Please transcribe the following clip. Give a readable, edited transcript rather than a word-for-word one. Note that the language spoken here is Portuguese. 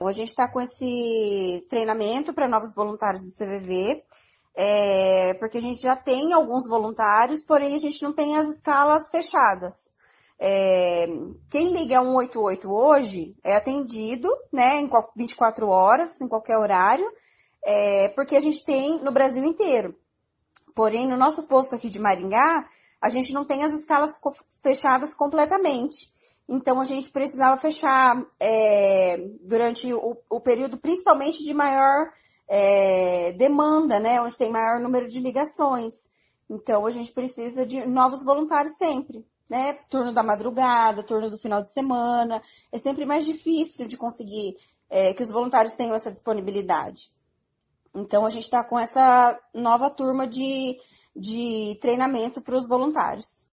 A gente está com esse treinamento para novos voluntários do CVV, porque a gente já tem alguns voluntários, porém a gente não tem as escalas fechadas. Quem liga 188 hoje é atendido, né, em 24 horas, em qualquer horário, porque a gente tem no Brasil inteiro. Porém, no nosso posto aqui de Maringá, a gente não tem as escalas fechadas completamente. Então, a gente precisava fechar durante o período, principalmente de maior demanda, né? Onde tem maior número de ligações. Então, a gente precisa de novos voluntários sempre, né? Turno da madrugada, turno do final de semana. É sempre mais difícil de conseguir que os voluntários tenham essa disponibilidade. Então, a gente está com essa nova turma de treinamento para os voluntários.